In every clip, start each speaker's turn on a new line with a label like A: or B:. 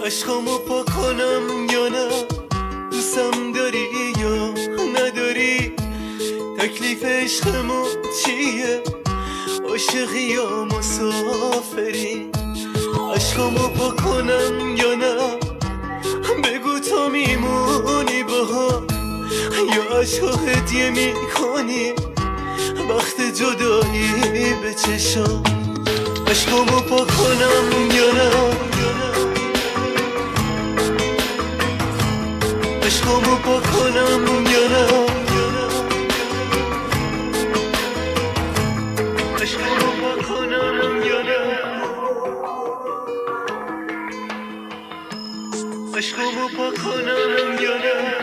A: عشقامو پاک کنم یا نه؟ دوستم داری یا نداری؟ تکلیف عشقمو چیه؟ عاشقی یا مسافری؟ عشقامو پاک کنم یا نه؟ بگو تو میمونی باها یا عشقا هدیه میکنی وقت جدایی به چشام؟ عشقامو پاک کنم یا نه؟ عشقامو پاک کنم یا نه؟ عشقامو پاک کنم یا نه؟ عشقامو پاک کنم یا نه؟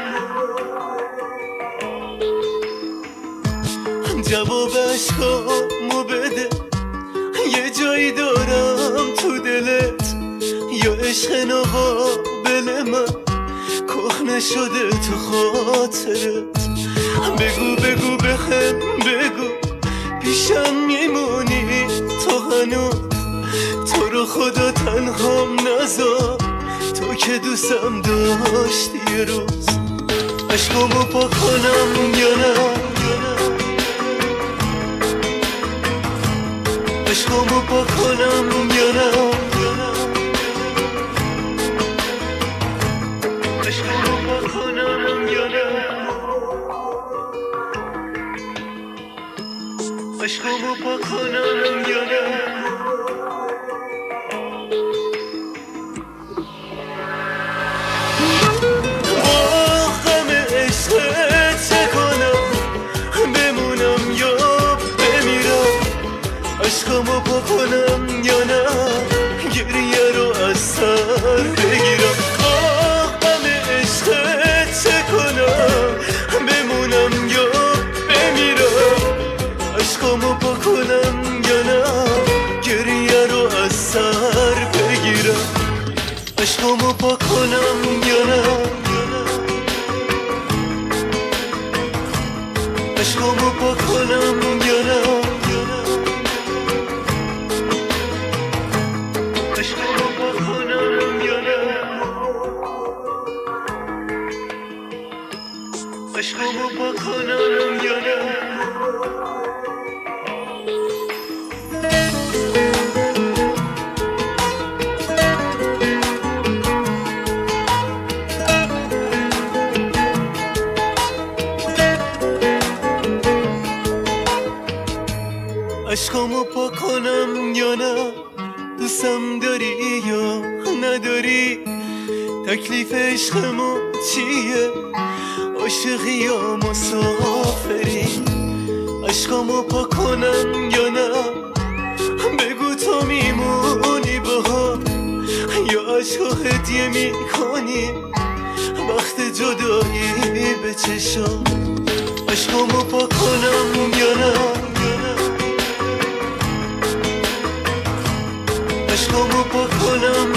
A: جواب عشقامو بده، یه جایی دارم تو دلت یا عشق ناقابل من کهنه شده تو خاطرت؟ بگو بهم بگو پیشم میمونی تو هنوز؟ تو رو خدا تنهام نذار، تو که دوستم داشتی یه روز. عشقامو پاک کنم یا نه؟ عشقامو پاک کنم یا نه؟ عشقامو پاک کنم یا نه؟ عشقامو پاک کنم یا نه؟ با غم عشقت چه کنم؟ بمونم یا بمیرم؟ عشقامو پاک کنم یا نه؟ گریه رو از سر بگیرم؟ با غم عشقت چه کنم؟ بمونم یا بمیرم؟ عشقامو پاک کنم یا نه؟ گریه رو از سر بگیرم؟ عشقامو پاک کنم یا نه؟ عشقامو پاک کنم یا نه؟ عشقامو پاک کنم یا نه؟ عشقامو پاک کنم یا نه؟ عشقامو پاک کنم یا نه؟ دوستم داری یا نداری؟ تکلیف عشقمو چیه؟ عاشقی یا مسافری؟ عشقامو پاک کنم یا نه؟ بگو تو میمونی باها یا عشقا هدیه میکنی وقت جدایی به چشام؟ عشقامو پاک کنم یا نه؟ عشقامو پاک کنم